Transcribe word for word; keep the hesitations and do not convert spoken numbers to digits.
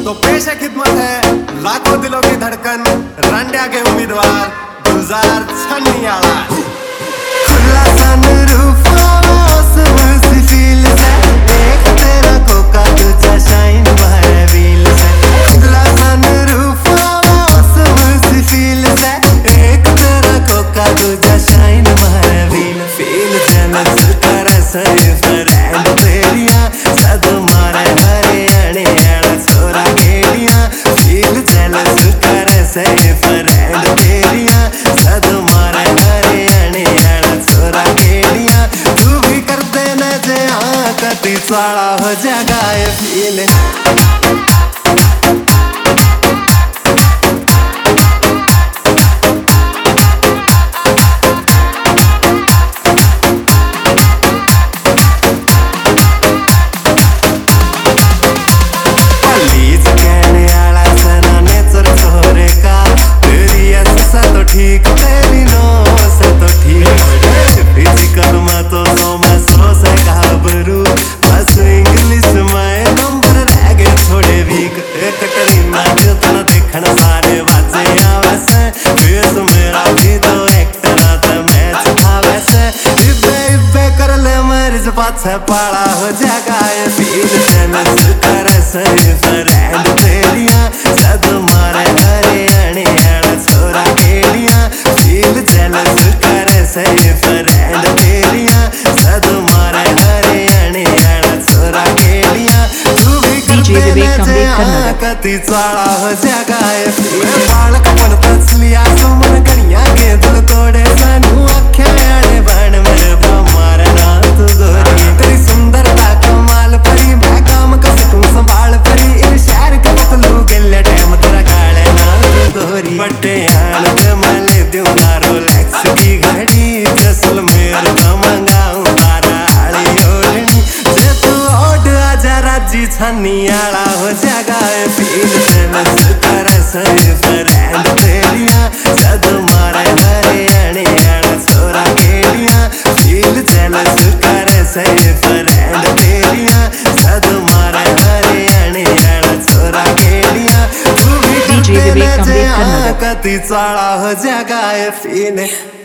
तो पेश है खिदमत है लाखों दिलों की धड़कन, रंडिया के उम्मीदवार गुलजार छन्नियाला। खुला सनरूफ मौसम सी फील से, एक तेरा कोका तुझा शाइन भरे व्हील से। खुला सनरूफ मौसम सी फील से, एक तेरा कोका तुझा शाइन भरे व्हील। फील जलस कर सही फ्रेंड तेरिया, सद मारे हरियाणे अड़ा छोरा गेड़िया। फील जलस कर सही फ्रेंड तेरिया, सद मारे हरियाणे अड़ा छोरा गेड़िया। तू भी कर देना जे हाँ कती साड़ा हो जगाए फील। ठीक तेरी नो से तो ठीक, फिजिकल में तो सौ में सौ से घाबरू। बस इंग्लिश में नंबर रह गए थोड़े वीक। कटरीना जितना देखना सारे बाजे वैसे, फेस मेरा भी तो एक्टर आता मैच था वैसे। इब्बे इब्बे कर ले मर्ज पाछे पाड़ा हो जगाए फील। जलस कर सही फ्रेंड तेरिया, सद मारे हरियाणे अड़ा छोरा गेड़िया। फील जलस कर सही फ्रेंड तेरिया, सद मारे हरियाणे अड़ा छोरा गेड़िया। तू भी कर देना कती चाड़ा हो जगाए फील। बालक बनता लिया सुमन कनिया के दिल तोड़े सानू आख्या आड़े बन मेरे मारे ना तू गोरी। तेरी सुंदरता कमाल परी, मैं काम कर सकूं संभाल परी। इन शहर के पतलू गले टाइम तेरा काले ना तू गोरी। बड़े आन दे मले दूं ना रोलेक्स की घड़ी, जैसलमेर का मंगाऊं तारा आली ओढ़नी। जे तू ओढ़ आजा राजी छन्नियाला हो जगाए फील। जलस कर सही फ्रेंड तेरिया, सद मारे हरियाणे अड़ा छोरा गेड़िया। फील जलस कर सही फ्रेंड तेरिया, सद मारे हरियाणे अड़ा छोरा गेड़िया। तू भी कर देना जे हाँ कती चाड़ा हो जगाए फील।